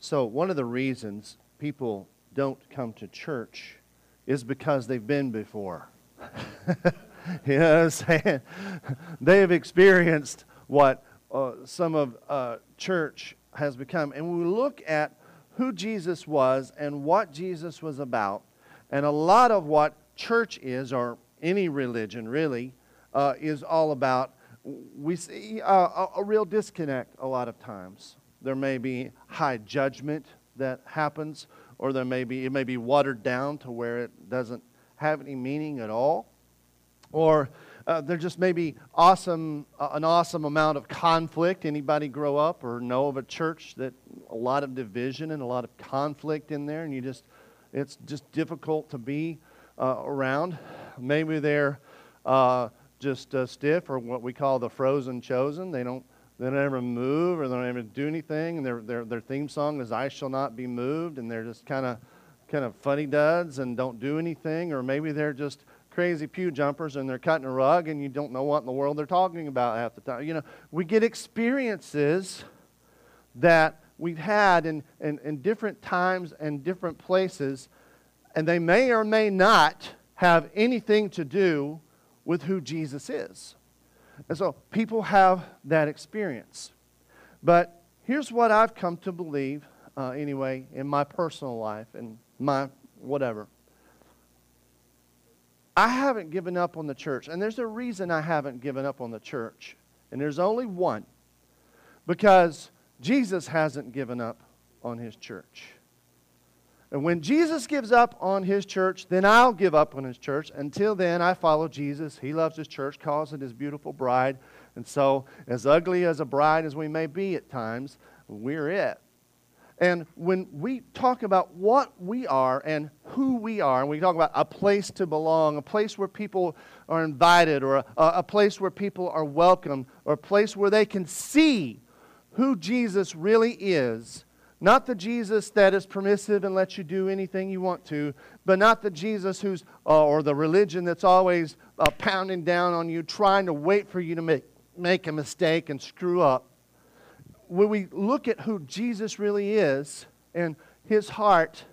So one of the reasons people don't come to church is because they've been before. You know what I'm saying? They have experienced what some of church has become. And when we look at who Jesus was and what Jesus was about, and a lot of what church is, or any religion really, is all about, we see a real disconnect a lot of times. There may be high judgment that happens, or it may be watered down to where it doesn't have any meaning at all. Or there just may be an awesome amount of conflict. Anybody grow up or know of a church that a lot of division and a lot of conflict in there, and it's just difficult to be around? Maybe they're just stiff, or what we call the frozen chosen. They don't ever move, or they don't ever do anything, and their theme song is "I shall not be moved," and they're just kind of funny duds and don't do anything. Or maybe they're just crazy pew jumpers and they're cutting a rug and you don't know what in the world they're talking about half the time. You know, we get experiences that we've had in different times and different places, and they may or may not have anything to do with who Jesus is. And so people have that experience. But here's what I've come to believe, anyway, in my personal life and my whatever. I haven't given up on the church. And there's a reason I haven't given up on the church. And there's only one. Because Jesus hasn't given up on His church. And when Jesus gives up on His church, then I'll give up on His church. Until then, I follow Jesus. He loves His church, calls it His beautiful bride. And so, as ugly as a bride as we may be at times, we're it. And when we talk about what we are and who we are, and we talk about a place to belong, a place where people are invited, or a place where people are welcome, or a place where they can see who Jesus really is, not the Jesus that is permissive and lets you do anything you want to, but not the Jesus who's, or the religion that's always pounding down on you, trying to wait for you to make a mistake and screw up. When we look at who Jesus really is and His heart,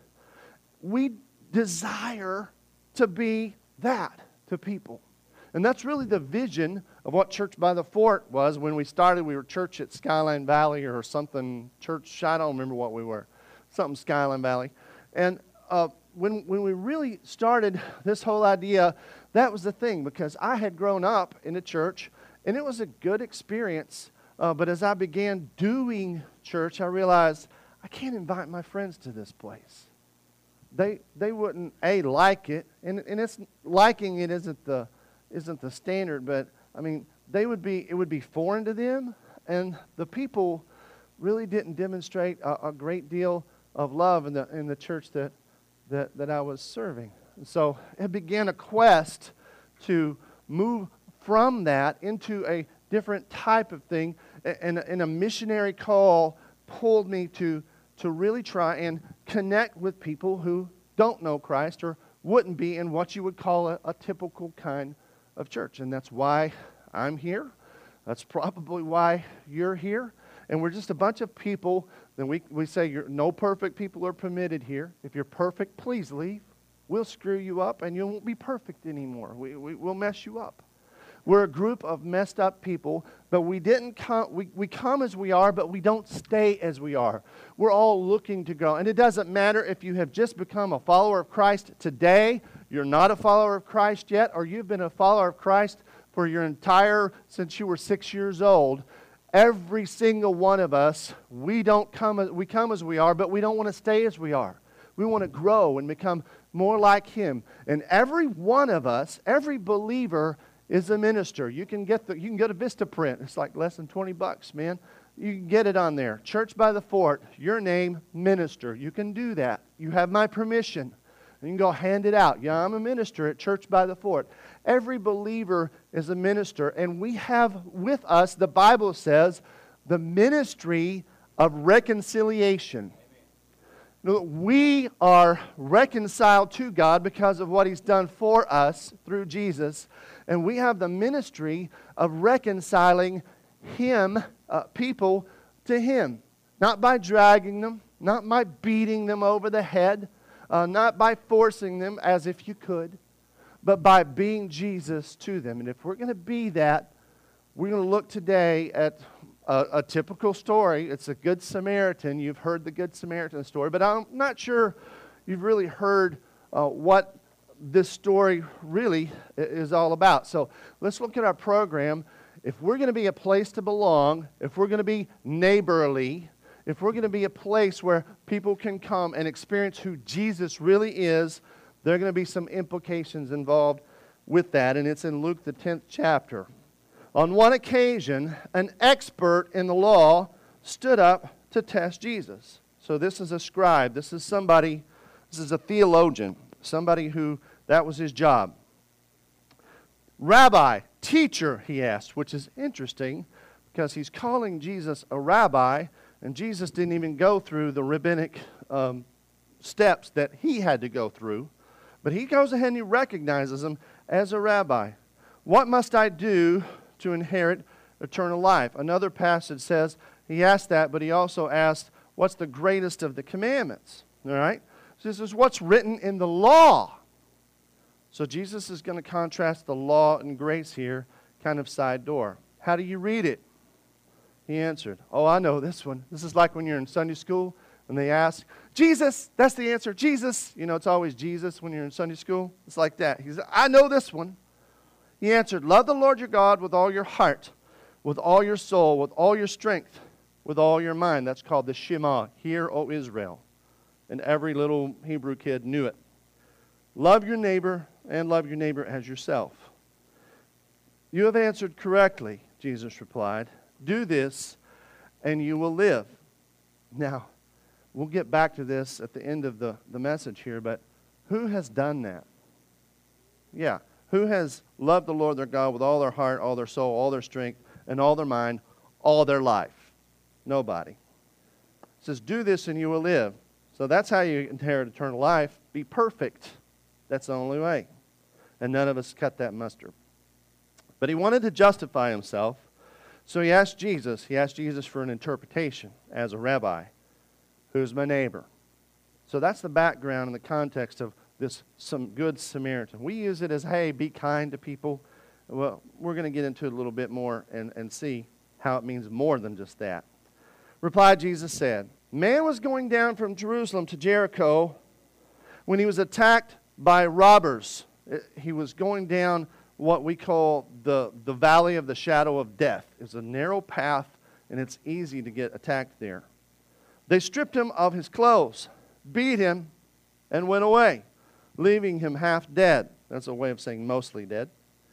we desire to be that to people. And that's really the vision of what Church by the Fort was when we started. We were church at Skyline Valley or something, church, I don't remember what we were, something Skyline Valley. And when we really started this whole idea, that was the thing, because I had grown up in a church, and it was a good experience. But as I began doing church, I realized I can't invite my friends to this place. They wouldn't like it, and it's liking it isn't the standard. But I mean, it would be foreign to them, and the people really didn't demonstrate a great deal of love in the church that I was serving. And so it began a quest to move from that into a different type of thing, and a missionary call pulled me to really try and connect with people who don't know Christ or wouldn't be in what you would call a typical kind of church. And that's why I'm here. That's probably why you're here. And we're just a bunch of people. Then we say no perfect people are permitted here. If you're perfect, please leave. We'll screw you up and you won't be perfect anymore. We'll mess you up. We're a group of messed up people, but we come as we are, but we don't stay as we are. We're all looking to grow. And it doesn't matter if you have just become a follower of Christ today, you're not a follower of Christ yet, or you've been a follower of Christ for since you were 6 years old. Every single one of us, we come as we are, but we don't want to stay as we are. We want to grow and become more like Him. And every one of us, every believer, is a minister. You can get a Vistaprint. It's like less than $20, man. You can get it on there. Church by the Fort, your name, minister. You can do that. You have my permission. You can go hand it out. Yeah, I'm a minister at Church by the Fort. Every believer is a minister, and we have with us, the Bible says, the ministry of reconciliation. We are reconciled to God because of what He's done for us through Jesus. And we have the ministry of reconciling people to Him. Not by dragging them, not by beating them over the head, not by forcing them as if you could, but by being Jesus to them. And if we're going to be that, we're going to look today at a typical story. It's a Good Samaritan. You've heard the Good Samaritan story, but I'm not sure you've really heard what this story really is all about. So let's look at our program. If we're going to be a place to belong, if we're going to be neighborly, if we're going to be a place where people can come and experience who Jesus really is, there are going to be some implications involved with that, and it's in Luke the 10th chapter. On one occasion, an expert in the law stood up to test Jesus. So this is a scribe. This is a theologian, somebody who that was his job. Rabbi, teacher, he asked, which is interesting because he's calling Jesus a rabbi, and Jesus didn't even go through the rabbinic steps that he had to go through. But he goes ahead and he recognizes him as a rabbi. What must I do to inherit eternal life? Another passage says he asked that, but he also asked, what's the greatest of the commandments? All right? So this is what's written in the law. So Jesus is going to contrast the law and grace here, kind of side door. How do you read it? He answered, oh, I know this one. This is like when you're in Sunday school and they ask, Jesus, that's the answer, Jesus. You know, it's always Jesus when you're in Sunday school. It's like that. He said, I know this one. He answered, love the Lord your God with all your heart, with all your soul, with all your strength, with all your mind. That's called the Shema. Hear, O Israel. And every little Hebrew kid knew it. Love your neighbor and love your neighbor as yourself. You have answered correctly, Jesus replied. Do this and you will live. Now, we'll get back to this at the end of the message here, but who has done that? Yeah. Who has loved the Lord their God with all their heart, all their soul, all their strength, and all their mind, all their life? Nobody. It says, do this and you will live. So that's how you inherit eternal life. Be perfect. That's the only way. And none of us cut that mustard. But he wanted to justify himself, so he asked Jesus. He asked Jesus for an interpretation as a rabbi. Who's my neighbor? So that's the background and the context of this some Good Samaritan. We use it as, hey, be kind to people. Well, we're going to get into it a little bit more and see how it means more than just that. Replied, Jesus said, man was going down from Jerusalem to Jericho when he was attacked by robbers. He was going down what we call the valley of the shadow of death. It's a narrow path, and it's easy to get attacked there. They stripped him of his clothes, beat him, and went away, leaving him half dead. That's a way of saying mostly dead.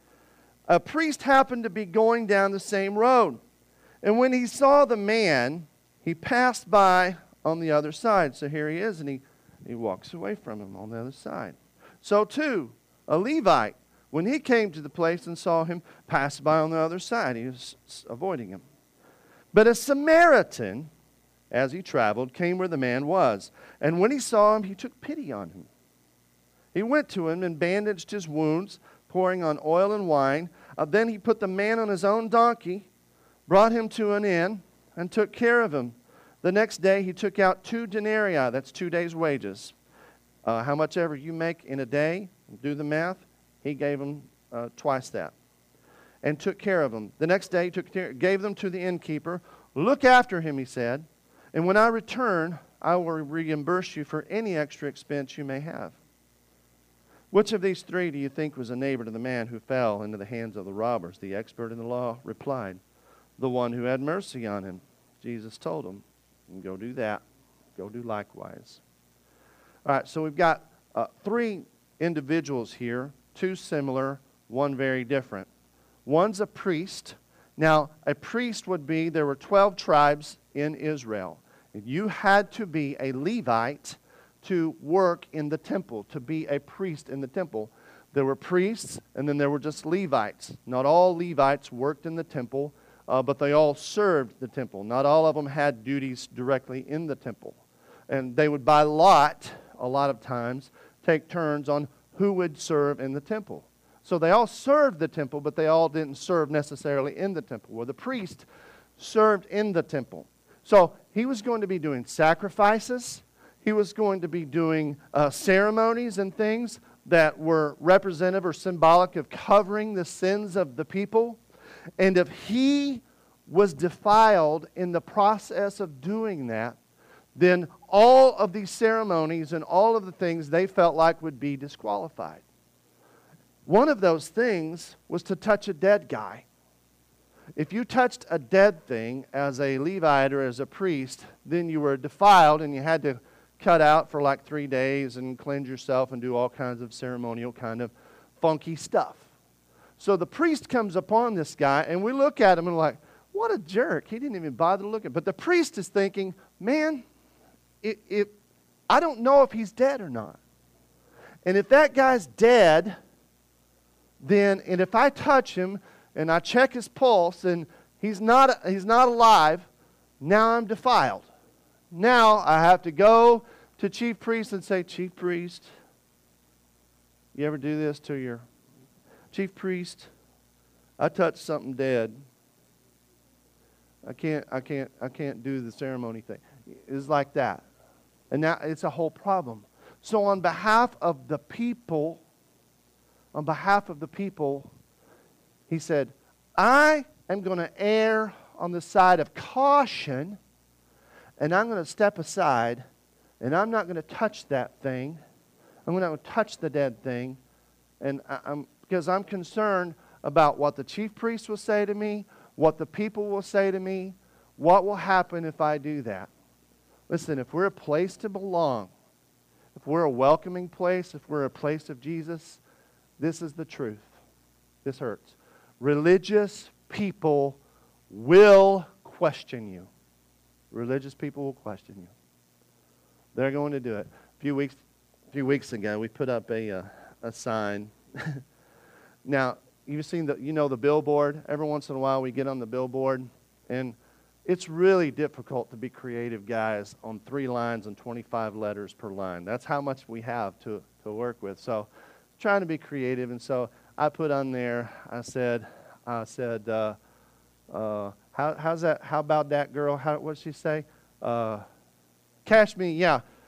A priest happened to be going down the same road, and when he saw the man, he passed by on the other side. So here he is, and he walks away from him on the other side. So too, a Levite, when he came to the place and saw him, passed by on the other side. He was avoiding him. But a Samaritan, as he traveled, came where the man was. And when he saw him, he took pity on him. He went to him and bandaged his wounds, pouring on oil and wine. Then he put the man on his own donkey, brought him to an inn, and took care of him. The next day he took out 2 denarii, that's 2 days' wages. How much ever you make in a day, do the math, he gave him twice that. And took care of him. The next day he gave them to the innkeeper. Look after him, he said, and when I return, I will reimburse you for any extra expense you may have. Which of these 3 do you think was a neighbor to the man who fell into the hands of the robbers? The expert in the law replied, the one who had mercy on him. Jesus told him, go do that. Go do likewise. All right, so we've got 3 individuals here, 2 similar, 1 very different. One's a priest. Now, a priest would be, there were 12 tribes in Israel. You had to be a Levite to work in the temple, to be a priest in the temple. There were priests, and then there were just Levites. Not all Levites worked in the temple, but they all served the temple. Not all of them had duties directly in the temple. And they would, by lot, a lot of times, take turns on who would serve in the temple. So they all served the temple, but they all didn't serve necessarily in the temple. Well, the priest served in the temple. So he was going to be doing sacrifices. He was going to be doing ceremonies and things that were representative or symbolic of covering the sins of the people. And if he was defiled in the process of doing that, then all of these ceremonies and all of the things they felt like would be disqualified. One of those things was to touch a dead guy. If you touched a dead thing as a Levite or as a priest, then you were defiled and you had to cut out for like 3 days and cleanse yourself and do all kinds of ceremonial kind of funky stuff. So the priest comes upon this guy and we look at him and we're like, what a jerk. He didn't even bother to look at him. But the priest is thinking, man, I don't know if he's dead or not. And if that guy's dead, then, and if I touch him and I check his pulse and he's not alive, now I'm defiled. Now I have to go to chief priest and say, chief priest, you ever do this to your chief priest? I touched something dead. I can't do the ceremony thing. It's like that. And now it's a whole problem. So on behalf of the people, he said, I am going to err on the side of caution, and I'm going to step aside, and I'm not going to touch that thing. I'm not going to touch the dead thing, and because I'm concerned about what the chief priest will say to me, what the people will say to me, what will happen if I do that. Listen, if we're a place to belong, if we're a welcoming place, if we're a place of Jesus, this is the truth. This hurts. Religious people will question you. Religious people will question you. They're going to do it. A few weeks ago, we put up a sign. Now, you've seen the billboard. Every once in a while, we get on the billboard, and it's really difficult to be creative, guys, on 3 lines and 25 letters per line. That's how much we have to work with. So, trying to be creative, and so I put on there. I said, how's that? How about that girl? What did she say? Cash me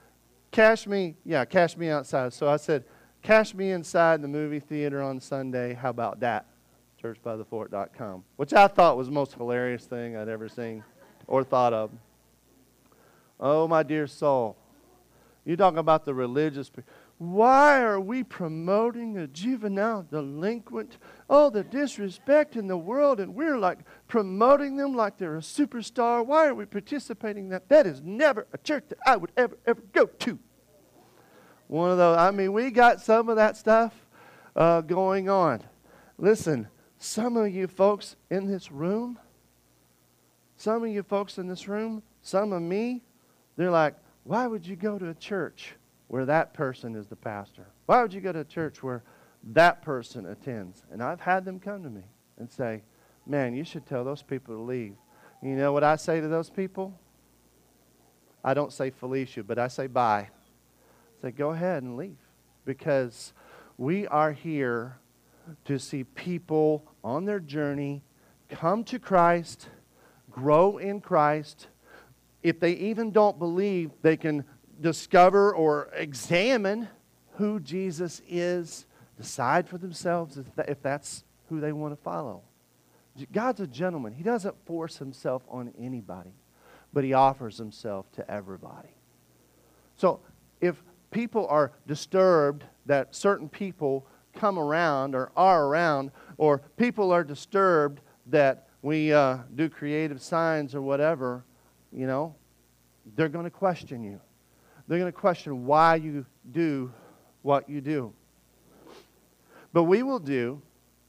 outside. So I said, cash me inside the movie theater on Sunday. How about that? churchbythefort.com, which I thought was the most hilarious thing I'd ever seen or thought of. Oh, my dear soul. You talk about the religious people. Why are we promoting a juvenile delinquent? Oh, the disrespect in the world, and we're like promoting them like they're a superstar. Why are we participating in that? That is never a church that I would ever go to. One of those. I mean, we got some of that stuff going on. Listen, some of you folks in this room, some of me, they're like, why would you go to a church where that person is the pastor? Why would you go to a church where that person attends? And I've had them come to me and say, man, you should tell those people to leave. You know what I say to those people? I don't say Felicia, but I say bye. I say, go ahead and leave. Because we are here to see people on their journey come to Christ, grow in Christ. If they even don't believe, they can discover or examine who Jesus is, decide for themselves if that's who they want to follow. God's a gentleman. He doesn't force himself on anybody, but he offers himself to everybody. So if people are disturbed that certain people come around or are around, or people are disturbed that we do creative signs or whatever, you know, they're going to question you. They're going to question why you do what you do. But we will do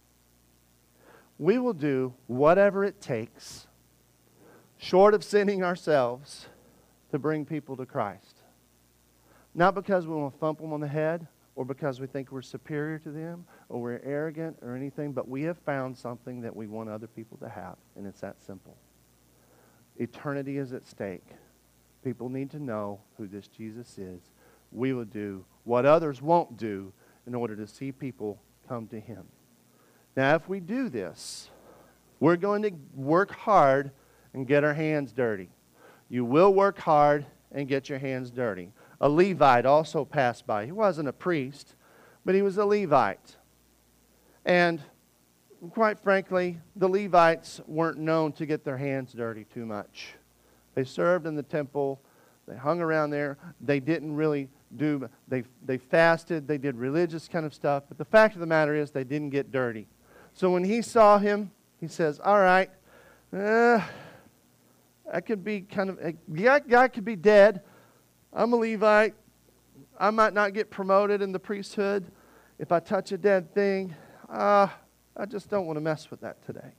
whatever it takes, short of sinning ourselves, to bring people to Christ. Not because we want to thump them on the head, or because we think we're superior to them, or we're arrogant or anything, but we have found something that we want other people to have, and it's that simple. Eternity is at stake. People need to know who this Jesus is. We will do what others won't do in order to see people come to him. Now, if we do this, we're going to work hard and get our hands dirty. You will work hard and get your hands dirty. A Levite also passed by. He wasn't a priest, but he was a Levite. And quite frankly, the Levites weren't known to get their hands dirty too much. They served in the temple. They hung around there. They didn't really they fasted. They did religious kind of stuff. But the fact of the matter is they didn't get dirty. So when he saw him, he says, all right, I could be guy could be dead. I'm a Levite. I might not get promoted in the priesthood if I touch a dead thing. I just don't want to mess with that today.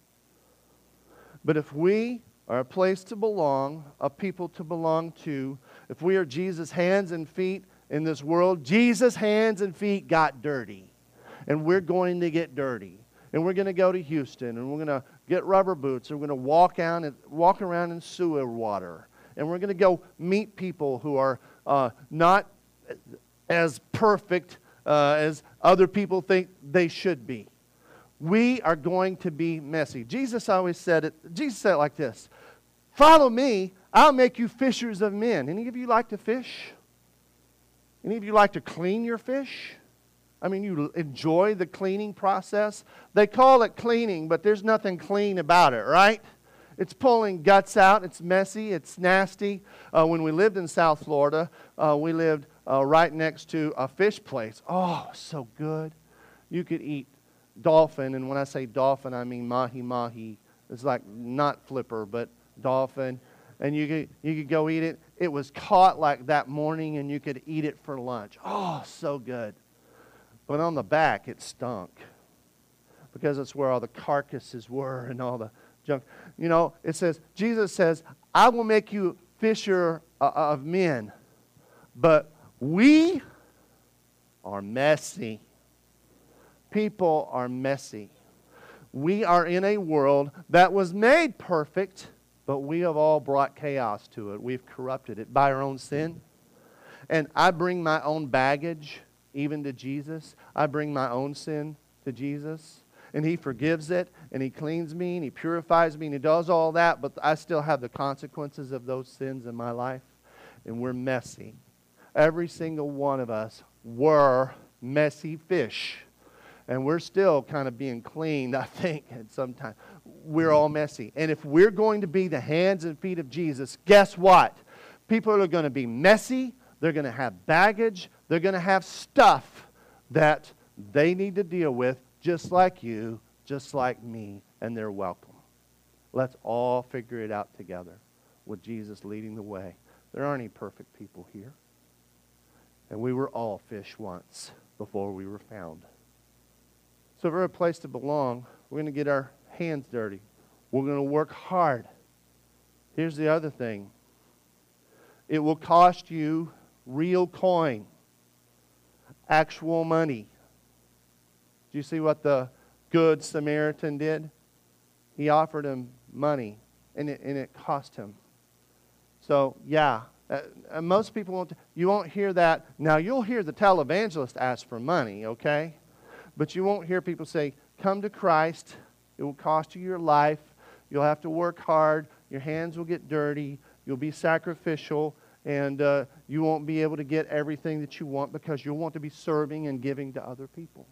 But if we are a place to belong, a people to belong to, if we are Jesus' hands and feet in this world, Jesus' hands and feet got dirty. And we're going to get dirty. And we're going to go to Houston, and we're going to get rubber boots, and we're going to walk around in sewer water. And we're going to go meet people who are not as perfect as other people think they should be. We are going to be messy. Jesus always said it. Jesus said it like this: follow me, I'll make you fishers of men. Any of you like to fish? Any of you like to clean your fish? I mean, you enjoy the cleaning process. They call it cleaning, but there's nothing clean about it, right? It's pulling guts out. It's messy. It's nasty. When we lived in South Florida, we lived right next to a fish place. Oh, so good. You could eat dolphin, and when I say dolphin, I mean mahi-mahi. It's like not flipper, but dolphin. And you could go eat it. It was caught like that morning, and you could eat it for lunch. Oh, so good. But on the back, it stunk because it's where all the carcasses were and all the junk. You know, it says, Jesus says, I will make you fisher of men. But we are messy. People are messy. We are in a world that was made perfect, but we have all brought chaos to it. We've corrupted it by our own sin. And I bring my own baggage even to Jesus. I bring my own sin to Jesus. And He forgives it, and He cleans me, and He purifies me, and He does all that, but I still have the consequences of those sins in my life. And we're messy. Every single one of us were messy fish. And we're still kind of being cleaned, I think, at some time. We're all messy. And if we're going to be the hands and feet of Jesus, guess what? People are going to be messy. They're going to have baggage. They're going to have stuff that they need to deal with, just like you, just like me, and they're welcome. Let's all figure it out together with Jesus leading the way. There aren't any perfect people here. And we were all fish once before we were found. So if we're a place to belong, we're going to get our hands dirty. We're going to work hard. Here's the other thing. It will cost you real coin, actual money. Do you see what the Good Samaritan did? He offered him money, and it cost him. So, yeah, most people you won't hear that. Now, you'll hear the televangelist ask for money, okay? But you won't hear people say, come to Christ. It will cost you your life. You'll have to work hard. Your hands will get dirty. You'll be sacrificial. And you won't be able to get everything that you want because you'll want to be serving and giving to other people.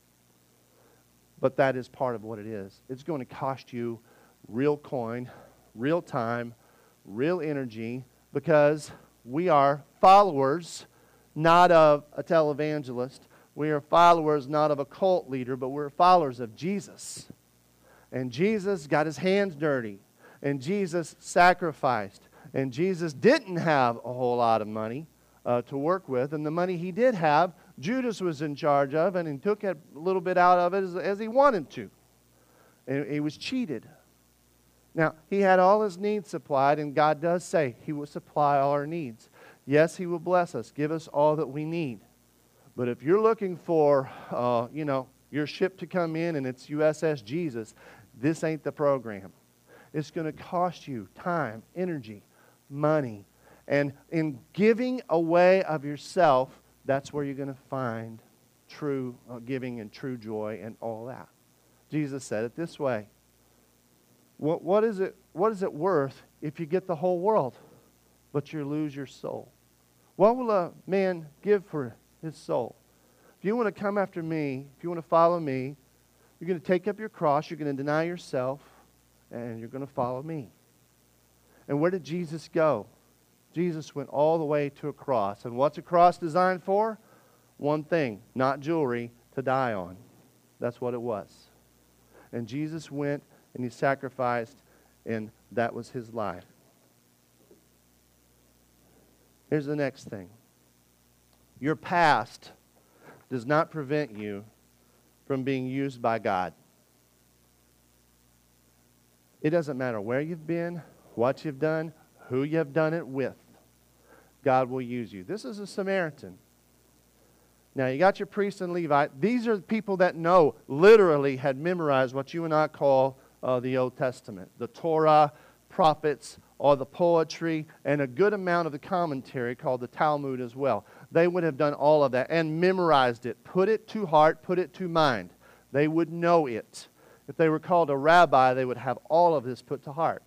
But that is part of what it is. It's going to cost you real coin, real time, real energy, because we are followers not of a televangelist. We are followers not of a cult leader, but we're followers of Jesus. And Jesus got His hands dirty. And Jesus sacrificed. And Jesus didn't have a whole lot of money to work with. And the money He did have, Judas was in charge of, and he took a little bit out of it as he wanted to. And he was cheated. Now, he had all his needs supplied, and God does say He will supply all our needs. Yes, He will bless us, give us all that we need. But if you're looking for, your ship to come in and it's USS Jesus, this ain't the program. It's going to cost you time, energy, money. And in giving away of yourself, that's where you're going to find true giving and true joy and all that. Jesus said it this way. What is it worth if you get the whole world? but you'll lose your soul. What will a man give for his soul? If you want to come after me, if you want to follow me, you're going to take up your cross, you're going to deny yourself, and you're going to follow me. And where did Jesus go? Jesus went all the way to a cross. And what's a cross designed for? One thing, not jewelry, to die on. That's what it was. And Jesus went and He sacrificed, and that was His life. Here's the next thing. Your past does not prevent you from being used by God. It doesn't matter where you've been, what you've done, who you've done it with. God will use you. This is a Samaritan. Now, you got your priest and Levite. These are the people that literally had memorized what you and I call the Old Testament. The Torah, prophets, or the poetry, and a good amount of the commentary called the Talmud as well. They would have done all of that and memorized it. Put it to heart, put it to mind. They would know it. If they were called a rabbi, they would have all of this put to heart.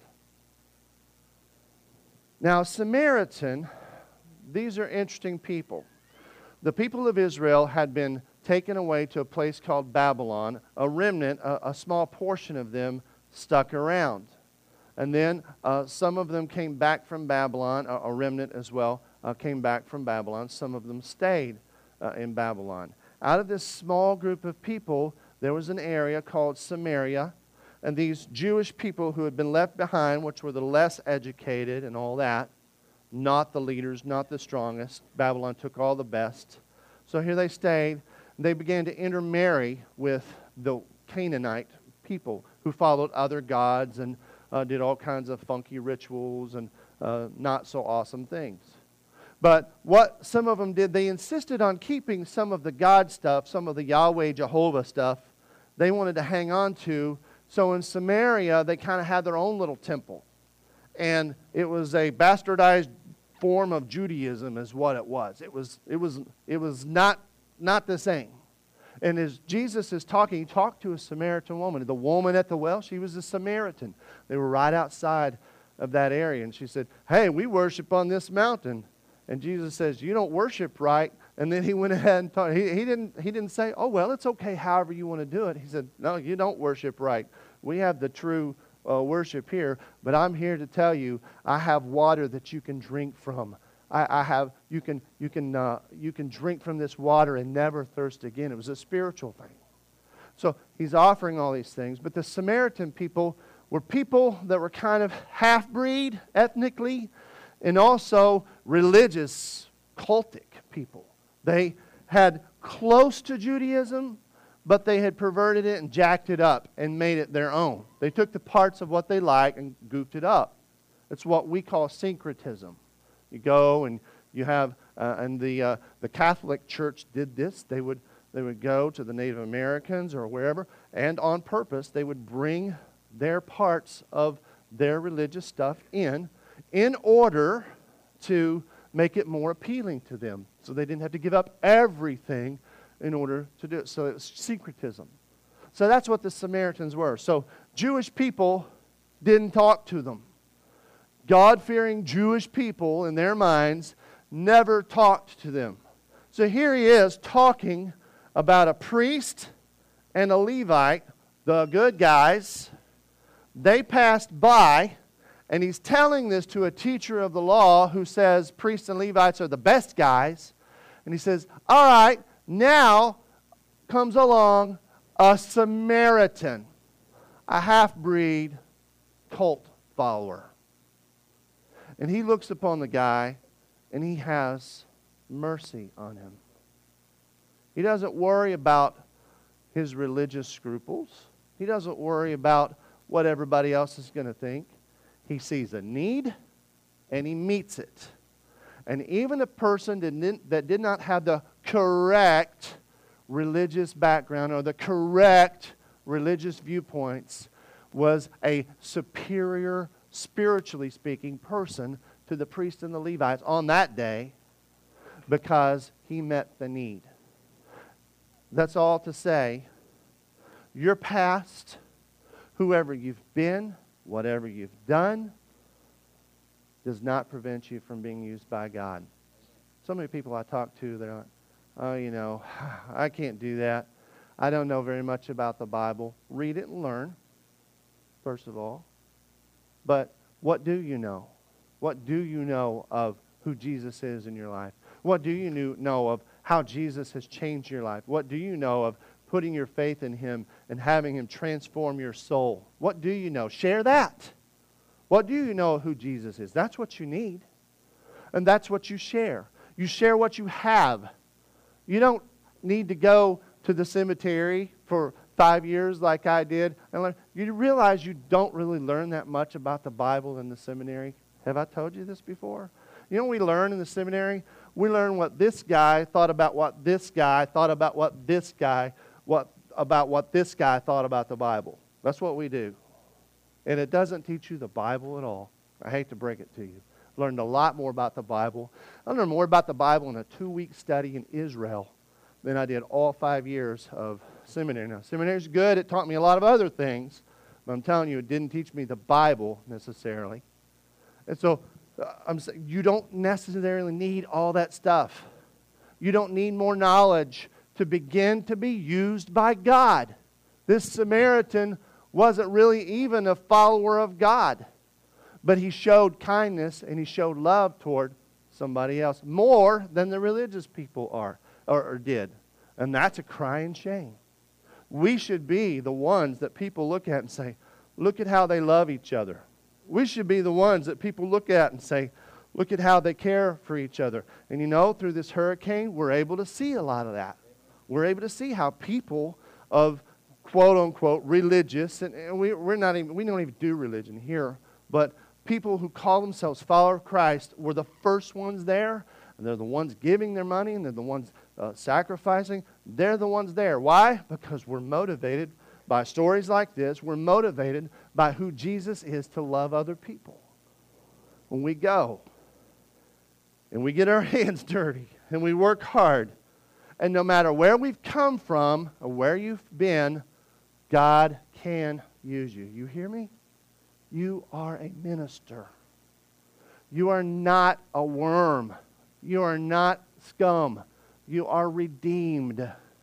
Now, Samaritan, these are interesting people. The people of Israel had been taken away to a place called Babylon. A remnant, a small portion of them, stuck around. And then some of them came back from Babylon, a remnant as well, came back from Babylon. Some of them stayed in Babylon. Out of this small group of people, there was an area called Samaria. And these Jewish people who had been left behind, which were the less educated and all that, not the leaders, not the strongest. Babylon took all the best. So here they stayed. They began to intermarry with the Canaanite people who followed other gods and did all kinds of funky rituals and not so awesome things. But what some of them did, they insisted on keeping some of the God stuff, some of the Yahweh, Jehovah stuff they wanted to hang on to. So in Samaria, they kind of had their own little temple. And it was a bastardized form of Judaism is what it was. It was not the same. And as Jesus is talking, He talked to a Samaritan woman. The woman at the well, she was a Samaritan. They were right outside of that area. And she said, "Hey, we worship on this mountain." And Jesus says, "You don't worship right." And then He went ahead and taught. He didn't say, "Oh, well, it's okay however you want to do it." He said, "No, you don't worship right. We have the true worship here, but I'm here to tell you, I have water that you can drink from. You can drink from this water and never thirst again." It was a spiritual thing. So He's offering all these things, but the Samaritan people were people that were kind of half-breed ethnically and also religious, cultic people. They had close to Judaism, but they had perverted it and jacked it up and made it their own. They took the parts of what they like and goofed it up. It's what we call syncretism. You go and you have, and the Catholic Church did this. They would go to the Native Americans or wherever, and on purpose they would bring their parts of their religious stuff in order to make it more appealing to them. So they didn't have to give up everything in order to do it. So it was syncretism. So that's what the Samaritans were. So Jewish people didn't talk to them. God-fearing Jewish people in their minds never talked to them. So here He is talking about a priest and a Levite, the good guys. They passed by, and He's telling this to a teacher of the law who says priests and Levites are the best guys. And He says, all right, now comes along a Samaritan, a half-breed cult follower. And He looks upon the guy and He has mercy on him. He doesn't worry about his religious scruples. He doesn't worry about what everybody else is going to think. He sees a need and He meets it. And even a person that did not have the correct religious background or the correct religious viewpoints was a superior, spiritually speaking, person to the priests and the Levites on that day because he met the need. That's all to say, your past, whoever you've been, whatever you've done, does not prevent you from being used by God. So many people I talk to, they're like, oh, you know, I can't do that. I don't know very much about the Bible. Read it and learn, first of all. But what do you know? What do you know of who Jesus is in your life? What do you know of how Jesus has changed your life? What do you know of putting your faith in Him and having Him transform your soul? What do you know? Share that. What do you know of who Jesus is? That's what you need. And that's what you share. You share what you have. You don't need to go to the cemetery for 5 years like I did and learn. You realize you don't really learn that much about the Bible in the seminary. Have I told you this before? You know what we learn in the seminary? We learn what this guy thought about what this guy thought about what this guy, what this guy thought about the Bible. That's what we do. And it doesn't teach you the Bible at all. I hate to break it to you. Learned a lot more about the Bible. I learned more about the Bible in a 2-week study in Israel than I did all 5 years of seminary. Now, seminary's good. It taught me a lot of other things. But I'm telling you, it didn't teach me the Bible necessarily. And so, I'm saying you don't necessarily need all that stuff. You don't need more knowledge to begin to be used by God. This Samaritan wasn't really even a follower of God. But he showed kindness and he showed love toward somebody else more than the religious people are or did. And that's a crying shame. We should be the ones that people look at and say, look at how they love each other. We should be the ones that people look at and say, look at how they care for each other. And you know, through this hurricane, we're able to see a lot of that. We're able to see how people of quote-unquote religious, and we don't even do religion here, but people who call themselves followers of Christ were the first ones there, and they're the ones giving their money, and they're the ones sacrificing. They're the ones there. Why? Because we're motivated by stories like this. We're motivated by who Jesus is to love other people. When we go and we get our hands dirty and we work hard, and no matter where we've come from or where you've been, God can use you. You hear me? You are a minister. You are not a worm. You are not scum. You are redeemed.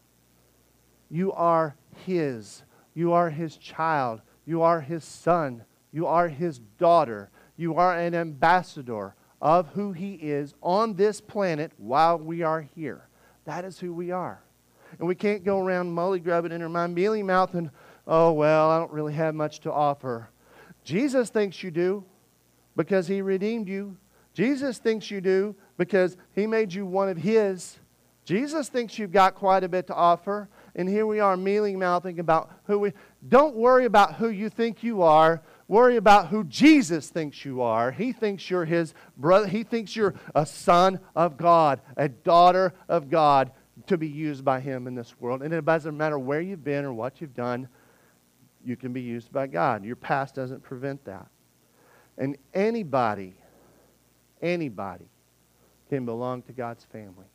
You are His. You are His child. You are His son. You are His daughter. You are an ambassador of who He is on this planet while we are here. That is who we are. And we can't go around mully-grubbing in our mind, mealy-mouthed, and, oh, well, I don't really have much to offer. Jesus thinks you do because He redeemed you. Jesus thinks you do because He made you one of His. Jesus thinks you've got quite a bit to offer. And here we are mealy-mouthing about who we... Don't worry about who you think you are. Worry about who Jesus thinks you are. He thinks you're His brother. He thinks you're a son of God, a daughter of God, to be used by Him in this world. And it doesn't matter where you've been or what you've done, you can be used by God. Your past doesn't prevent that. And anybody can belong to God's family.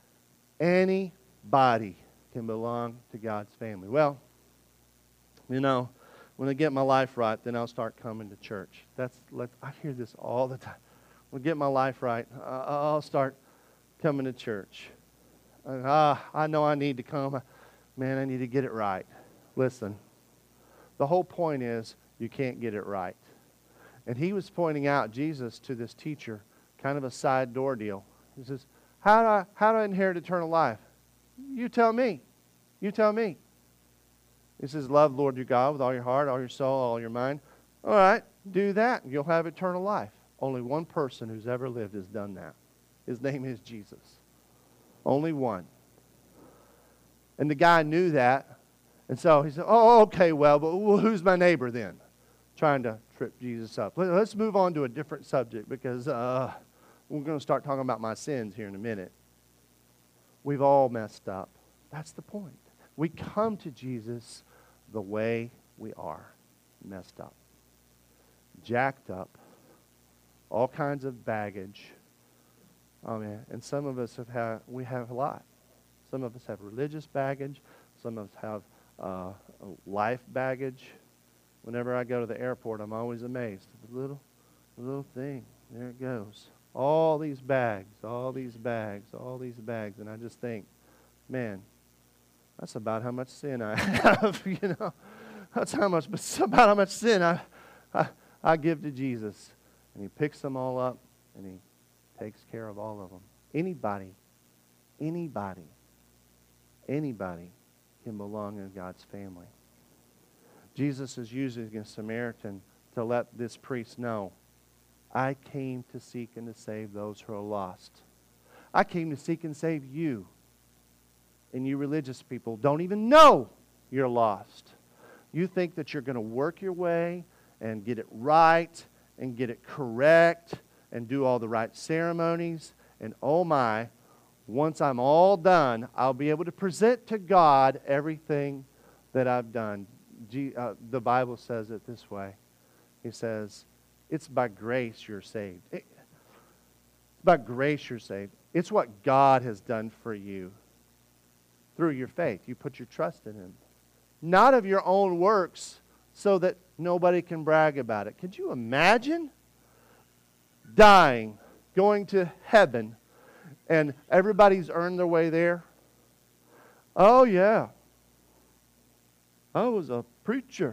Anybody can belong to God's family. Well, you know, when I get my life right, then I'll start coming to church. I hear this all the time. When I get my life right, I'll start coming to church. I know I need to come. Man, I need to get it right. Listen, the whole point is you can't get it right. And he was pointing out, Jesus, to this teacher, kind of a side door deal. He says, how do I inherit eternal life? You tell me. You tell me. He says, love Lord your God with all your heart, all your soul, all your mind. All right, do that, and you'll have eternal life. Only one person who's ever lived has done that. His name is Jesus. Only one. And the guy knew that. And so he said, oh, okay, well, but who's my neighbor then? Trying to trip Jesus up. Let's move on to a different subject because we're going to start talking about my sins here in a minute. We've all messed up. That's the point. We come to Jesus the way we are, messed up, jacked up, all kinds of baggage. Oh man, and some of us we have a lot. Some of us have religious baggage. Some of us have life baggage. Whenever I go to the airport, I'm always amazed. The little thing. There it goes. All these bags, all these bags, all these bags. And I just think, man, that's about how much sin I have, you know. That's about how much sin I give to Jesus. And He picks them all up and He takes care of all of them. Anybody can belong in God's family. Jesus is using a Samaritan to let this priest know, I came to seek and to save those who are lost. I came to seek and save you. And you religious people don't even know you're lost. You think that you're going to work your way and get it right and get it correct and do all the right ceremonies. And oh my, once I'm all done, I'll be able to present to God everything that I've done. The Bible says it this way. He says, it's by grace you're saved. By grace you're saved. It's what God has done for you through your faith. You put your trust in Him. Not of your own works so that nobody can brag about it. Could you imagine dying, going to heaven, and everybody's earned their way there? Oh yeah, I was a preacher.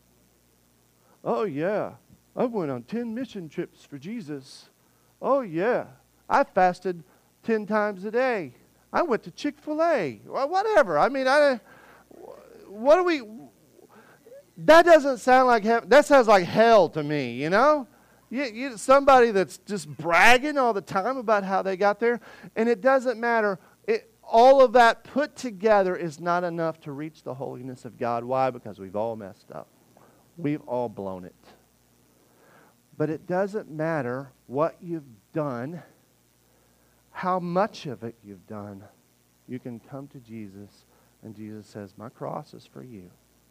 Oh yeah, I went on 10 mission trips for Jesus. Oh yeah, I fasted 10 times a day. I went to Chick-fil-A. Well, whatever. I mean, what do we... That doesn't sound like heaven. That sounds like hell to me, you know? Somebody that's just bragging all the time about how they got there. And it doesn't matter. All of that put together is not enough to reach the holiness of God. Why? Because we've all messed up. We've all blown it. But it doesn't matter what you've done, how much of it you've done. You can come to Jesus, and Jesus says, my cross is for you.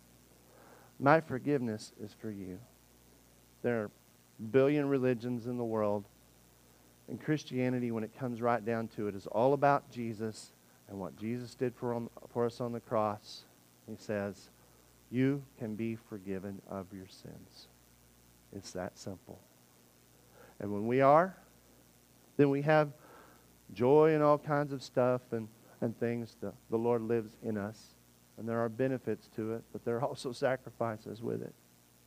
My forgiveness is for you. There are a billion religions in the world, and Christianity, when it comes right down to it, is all about Jesus and what Jesus did for us on the cross. He says, you can be forgiven of your sins. It's that simple. And when we are, then we have joy and all kinds of stuff and things. The Lord lives in us. And there are benefits to it, but there are also sacrifices with it.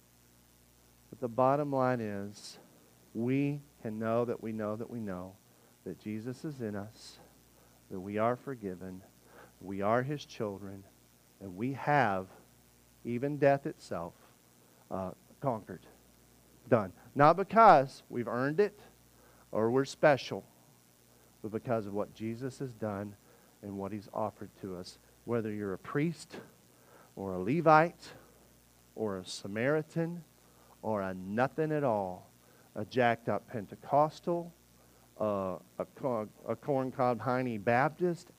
But the bottom line is, we can know that we know that we know that Jesus is in us, that we are forgiven, we are His children, and we have even death itself conquered. Done. Not because we've earned it or we're special, but because of what Jesus has done and what He's offered to us. Whether you're a priest or a Levite or a Samaritan or a nothing at all, a jacked up Pentecostal, a corncob hiney Baptist,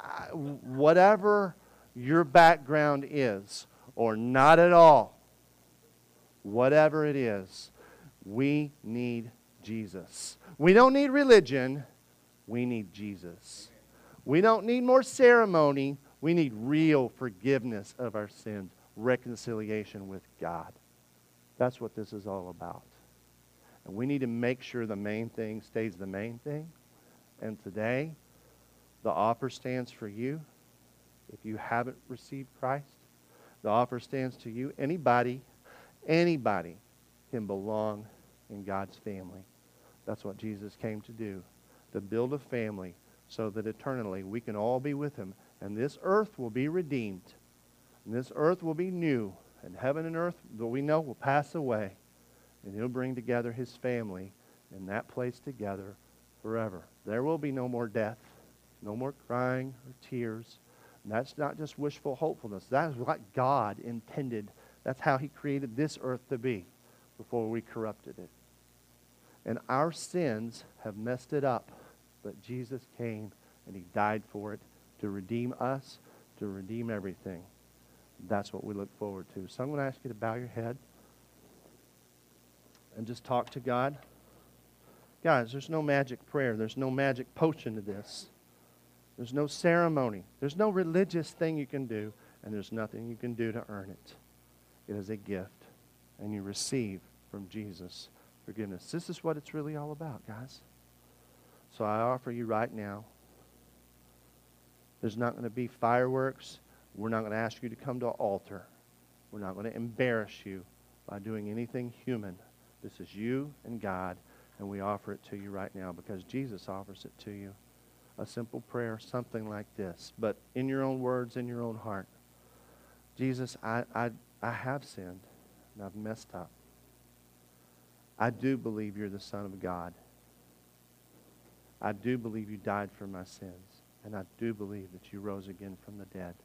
whatever your background is, or not at all, whatever it is, we need Jesus. We don't need religion, we need Jesus. We don't need more ceremony. We need real forgiveness of our sins, reconciliation with God. That's what this is all about. And we need to make sure the main thing stays the main thing. And today, the offer stands for you. If you haven't received Christ, the offer stands to you. Anybody can belong in God's family. That's what Jesus came to do, to build a family so that eternally we can all be with Him. And this earth will be redeemed. And this earth will be new. And heaven and earth, that we know, will pass away. And He'll bring together His family in that place together forever. There will be no more death, no more crying or tears. And that's not just wishful hopefulness. That is what God intended. That's how He created this earth to be before we corrupted it. And our sins have messed it up. But Jesus came and He died for it to redeem us, to redeem everything. That's what we look forward to. So I'm going to ask you to bow your head and just talk to God. Guys, there's no magic prayer. There's no magic potion to this. There's no ceremony. There's no religious thing you can do, and there's nothing you can do to earn it. It is a gift, and you receive from Jesus forgiveness. This is what it's really all about, guys. So I offer you right now, there's not going to be fireworks. We're not going to ask you to come to an altar. We're not going to embarrass you by doing anything human. This is you and God, and we offer it to you right now because Jesus offers it to you. A simple prayer, something like this, but in your own words, in your own heart. Jesus, I have sinned, and I've messed up. I do believe you're the Son of God. I do believe you died for my sins, and I do believe that you rose again from the dead.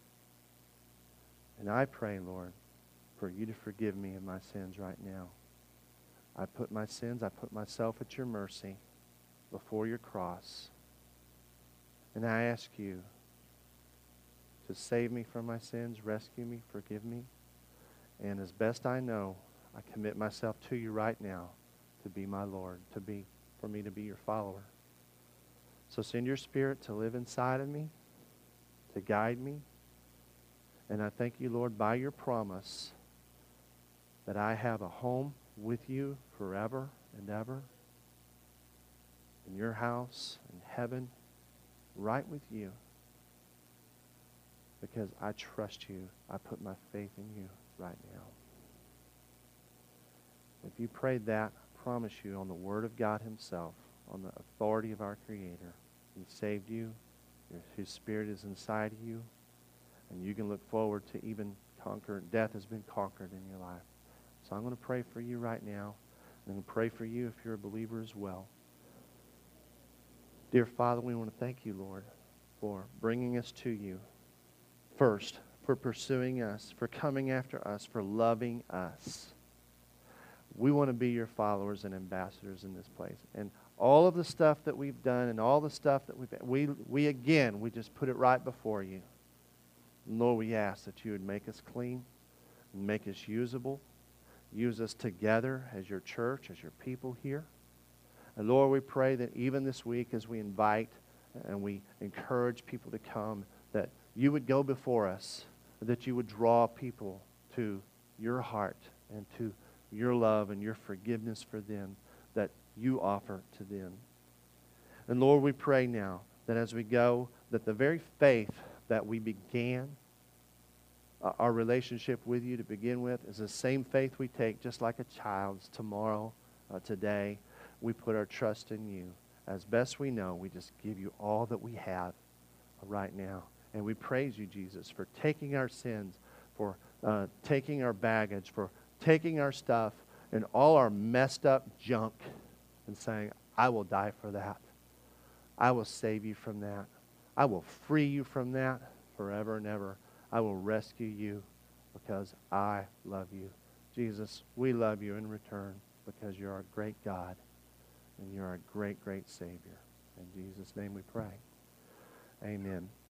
And I pray, Lord, for you to forgive me of my sins right now. I put my sins, I put myself at your mercy before your cross. And I ask you to save me from my sins, rescue me, forgive me. And as best I know, I commit myself to you right now to be my Lord, for me to be your follower. So send your Spirit to live inside of me, to guide me. And I thank you, Lord, by your promise that I have a home with you forever and ever, in your house, in heaven, right with you. Because I trust you. I put my faith in you right now. If you prayed that, I promise you on the Word of God himself, on the authority of our Creator, he saved you. His Spirit is inside of you. And you can look forward to even death has been conquered in your life. So I'm going to pray for you right now. I'm going to pray for you if you're a believer as well. Dear Father, we want to thank you, Lord, for bringing us to you. First, for pursuing us, for coming after us, for loving us. We want to be your followers and ambassadors in this place. And all of the stuff that we've done and all the stuff that we just put it right before you. Lord, we ask that you would make us clean, make us usable, use us together as your church, as your people here. And Lord, we pray that even this week as we invite and we encourage people to come, that you would go before us, that you would draw people to your heart and to your love and your forgiveness for them that you offer to them. And Lord, we pray now that as we go, that the very faith that we began our relationship with you to begin with is the same faith we take just like a child's tomorrow, today. We put our trust in you. As best we know, we just give you all that we have right now. And we praise you, Jesus, for taking our sins, for taking our baggage, for taking our stuff and all our messed up junk and saying, I will die for that. I will save you from that. I will free you from that forever and ever. I will rescue you because I love you. Jesus, we love you in return because you're our great God and you're our great, great Savior. In Jesus' name we pray. Amen.